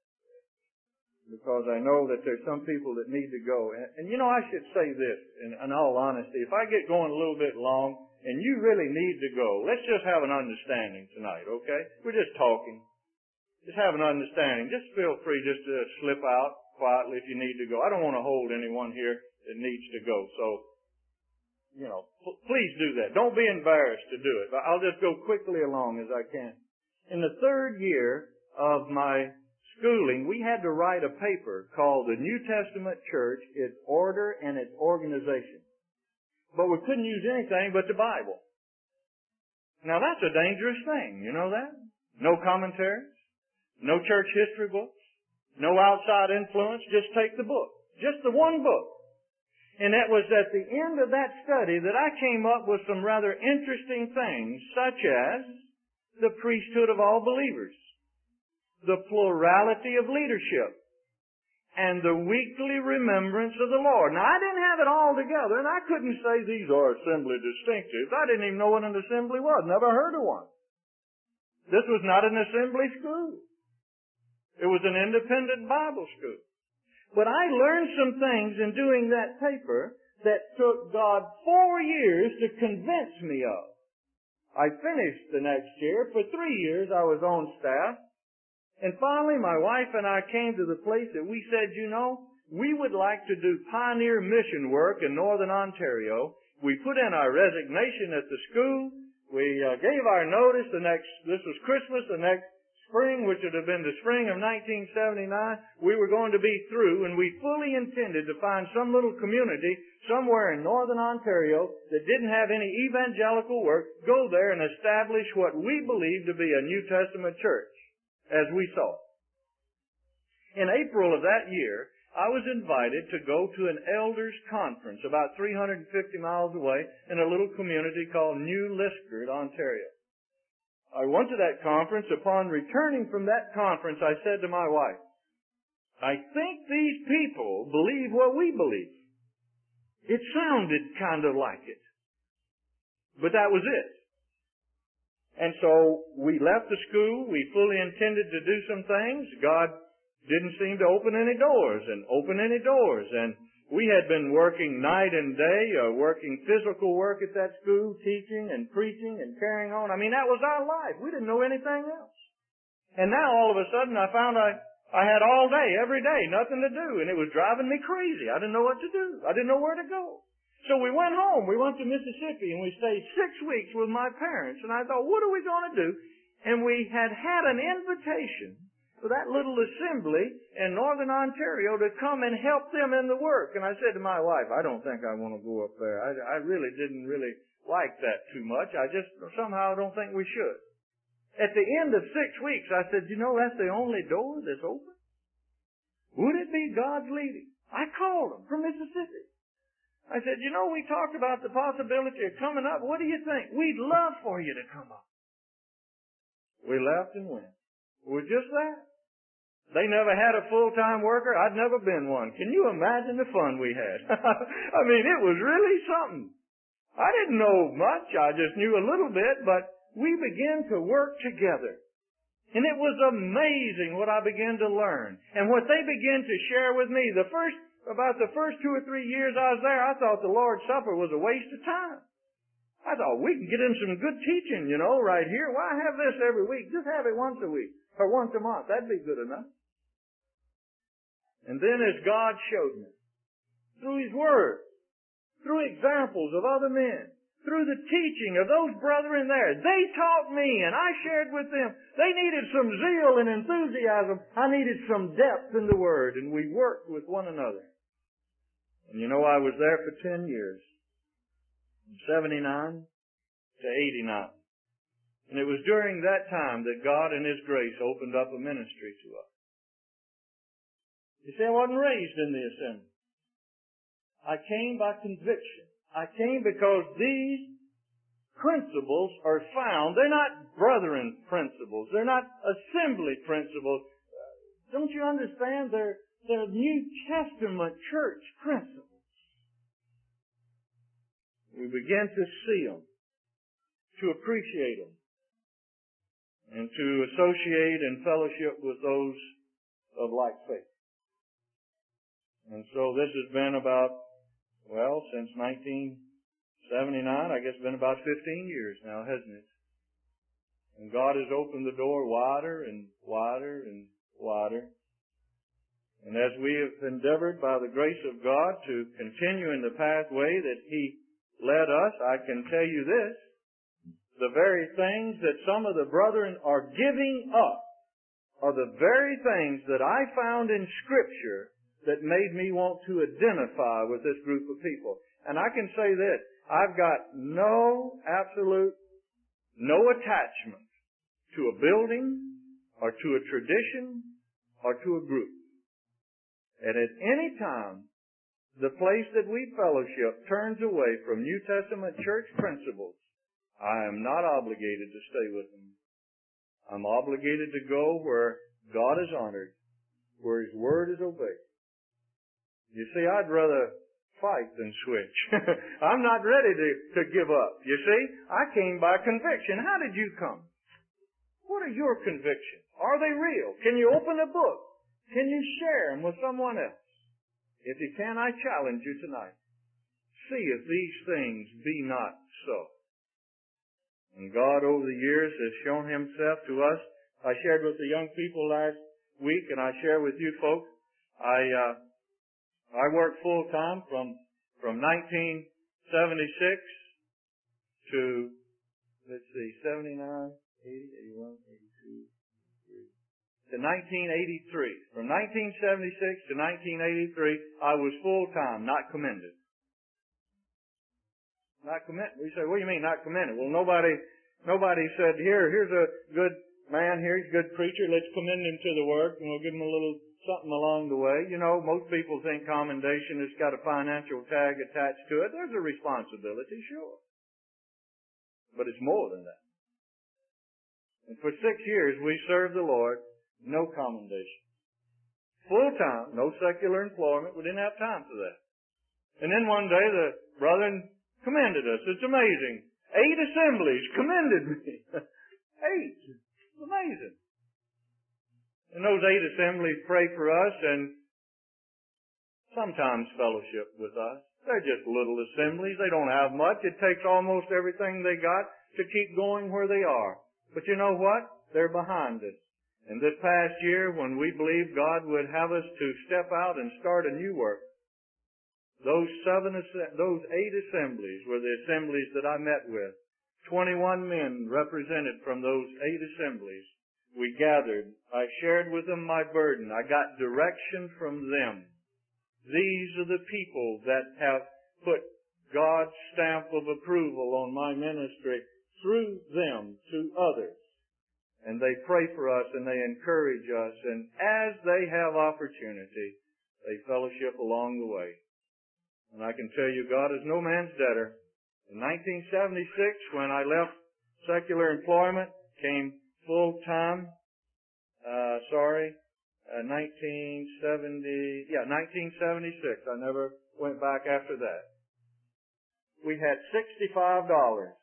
because I know that there's some people that need to go. And, and you know, I should say this, in, in all honesty, if I get going a little bit long and you really need to go, let's just have an understanding tonight, okay? We're just talking. Just have an understanding. Just feel free just to slip out quietly if you need to go. I don't want to hold anyone here that needs to go. So, you know, p- please do that. Don't be embarrassed to do it. I'll just go quickly along as I can. In the third year of my schooling, we had to write a paper called The New Testament Church, Its Order and Its Organization. But we couldn't use anything but the Bible. Now that's a dangerous thing, you know that? No commentaries, no church history books, no outside influence, just take the book. Just the one book. And it was at the end of that study that I came up with some rather interesting things, such as the priesthood of all believers, the plurality of leadership, and the weekly remembrance of the Lord. Now, I didn't have it all together, and I couldn't say these are assembly distinctives. I didn't even know what an assembly was. Never heard of one. This was not an assembly school. It was an independent Bible school. But I learned some things in doing that paper that took God four years to convince me of. I finished the next year. For three years I was on staff. And finally my wife and I came to the place that we said, you know, we would like to do pioneer mission work in Northern Ontario. We put in our resignation at the school. We uh, gave our notice the next, this was Christmas, the next spring, which would have been the spring of nineteen seventy-nine, we were going to be through, and we fully intended to find some little community somewhere in Northern Ontario that didn't have any evangelical work, go there and establish what we believed to be a New Testament church, as we saw. In April of that year, I was invited to go to an elders conference about three hundred fifty miles away in a little community called New Liskeard, Ontario. I went to that conference. Upon returning from that conference, I said to my wife, I think these people believe what we believe. It sounded kind of like it. But that was it. And so we left the school. We fully intended to do some things. God didn't seem to open any doors and open any doors. And we had been working night and day, uh, working physical work at that school, teaching and preaching and carrying on. I mean, that was our life. We didn't know anything else. And now all of a sudden I found I, I had all day, every day, nothing to do. And it was driving me crazy. I didn't know what to do. I didn't know where to go. So we went home. We went to Mississippi and we stayed six weeks with my parents. And I thought, what are we going to do? And we had had an invitation for that little assembly in northern Ontario to come and help them in the work. And I said to my wife, I don't think I want to go up there. I, I really didn't really like that too much. I just somehow don't think we should. At the end of six weeks, I said, you know, that's the only door that's open. Would it be God's leading? I called them from Mississippi. I said, you know, we talked about the possibility of coming up. What do you think? We'd love for you to come up. We left and went. It was just that. They never had a full-time worker. I'd never been one. Can you imagine the fun we had? I mean, it was really something. I didn't know much. I just knew a little bit, but we began to work together. And it was amazing what I began to learn. And what they began to share with me. The first, about the first two or three years I was there, I thought the Lord's Supper was a waste of time. I thought, we can get in some good teaching, you know, right here. Why have this every week? Just have it once a week. Or once a month. That'd be good enough. And then as God showed me, through His Word, through examples of other men, through the teaching of those brethren there, they taught me and I shared with them. They needed some zeal and enthusiasm. I needed some depth in the Word, and we worked with one another. And you know, I was there for ten years, from seventy-nine to eighty-nine. And it was during that time that God in His grace opened up a ministry to us. You see, I wasn't raised in the assembly. I came by conviction. I came because these principles are found. They're not brethren principles. They're not assembly principles. Don't you understand? They're, they're New Testament church principles. We begin to see them, to appreciate them, and to associate and fellowship with those of like faith. And so this has been about, well, since nineteen seventy-nine, I guess it's been about fifteen years now, hasn't it? And God has opened the door wider and wider and wider. And as we have endeavored by the grace of God to continue in the pathway that He led us, I can tell you this, the very things that some of the brethren are giving up are the very things that I found in Scripture that made me want to identify with this group of people. And I can say this, I've got no absolute, no attachment to a building or to a tradition or to a group. And at any time, the place that we fellowship turns away from New Testament church principles, I am not obligated to stay with them. I'm obligated to go where God is honored, where His Word is obeyed. You see, I'd rather fight than switch. I'm not ready to, to give up. You see, I came by conviction. How did you come? What are your convictions? Are they real? Can you open a book? Can you share them with someone else? If you can, I challenge you tonight. See if these things be not so. And God over the years has shown Himself to us. I shared with the young people last week, and I share with you folks. I, uh, I worked full time from, from nineteen seventy-six to, let's see, seventy-nine, eighty, eighty-one, eighty-two, to nineteen eighty-three. From nineteen seventy-six to nineteen eighty-three, I was full time, not commended. Not commended. We say, what do you mean not commended? Well, nobody, nobody said, here, here's a good man here, he's a good preacher, let's commend him to the work, and we'll give him a little something along the way. You know, most people think commendation has got a financial tag attached to it. There's a responsibility, sure. But it's more than that. And for six years we served the Lord, no commendation. Full time, no secular employment. We didn't have time for that. And then one day the brethren commended us. It's amazing. Eight assemblies commended me. Eight. It's amazing. And those eight assemblies pray for us and sometimes fellowship with us. They're just little assemblies. They don't have much. It takes almost everything they got to keep going where they are. But you know what? They're behind us. And this past year, when we believed God would have us to step out and start a new work, those seven, those eight assemblies were the assemblies that I met with. Twenty-one men represented from those eight assemblies. We gathered. I shared with them my burden. I got direction from them. These are the people that have put God's stamp of approval on my ministry through them to others. And they pray for us and they encourage us. And as they have opportunity, they fellowship along the way. And I can tell you, God is no man's debtor. In nineteen seventy-six, when I left secular employment, came full-time, uh, sorry, uh, nineteen seventy, yeah, nineteen seventy-six. I never went back after that. We had sixty-five dollars.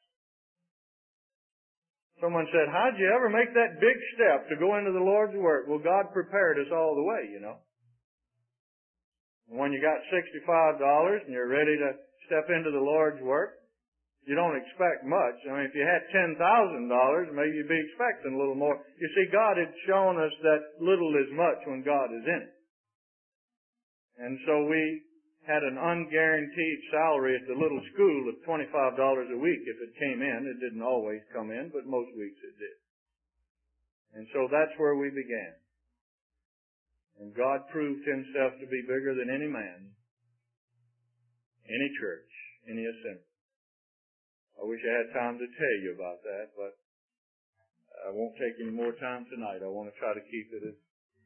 Someone said, how'd you ever make that big step to go into the Lord's work? Well, God prepared us all the way, you know. When you got sixty-five dollars and you're ready to step into the Lord's work, you don't expect much. I mean, if you had ten thousand dollars, maybe you'd be expecting a little more. You see, God had shown us that little is much when God is in it. And so we had an unguaranteed salary at the little school of twenty-five dollars a week if it came in. It didn't always come in, but most weeks it did. And so that's where we began. And God proved Himself to be bigger than any man, any church, any assembly. I wish I had time to tell you about that, but I won't take any more time tonight. I want to try to keep it as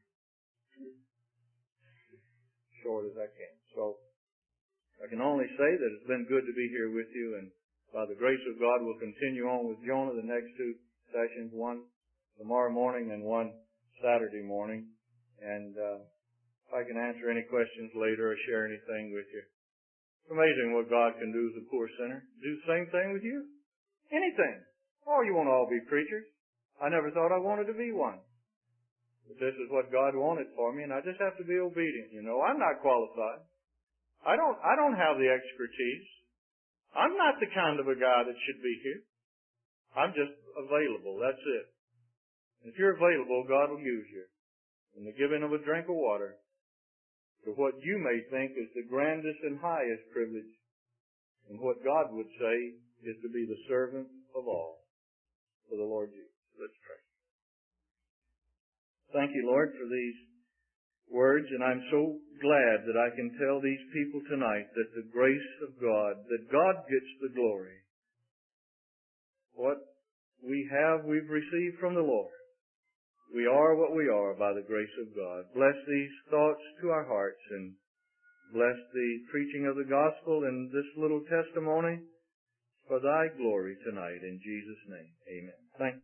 short as I can. So I can only say that it's been good to be here with you, and by the grace of God, we'll continue on with Jonah the next two sessions, one tomorrow morning and one Saturday morning. And uh, if I can answer any questions later or share anything with you. It's amazing what God can do as a poor sinner. Do the same thing with you. Anything. Oh, you won't all be preachers. I never thought I wanted to be one. But this is what God wanted for me, and I just have to be obedient. You know, I'm not qualified. I don't, I don't have the expertise. I'm not the kind of a guy that should be here. I'm just available. That's it. And if you're available, God will use you. In the giving of a drink of water, to what you may think is the grandest and highest privilege, and what God would say is to be the servant of all for the Lord Jesus. Let's pray. Thank you, Lord, for these words, and I'm so glad that I can tell these people tonight that the grace of God, that God gets the glory. What we have, we've received from the Lord. We are what we are by the grace of God. Bless these thoughts to our hearts and bless the preaching of the gospel and this little testimony for Thy glory tonight. In Jesus' name, amen. Thank you.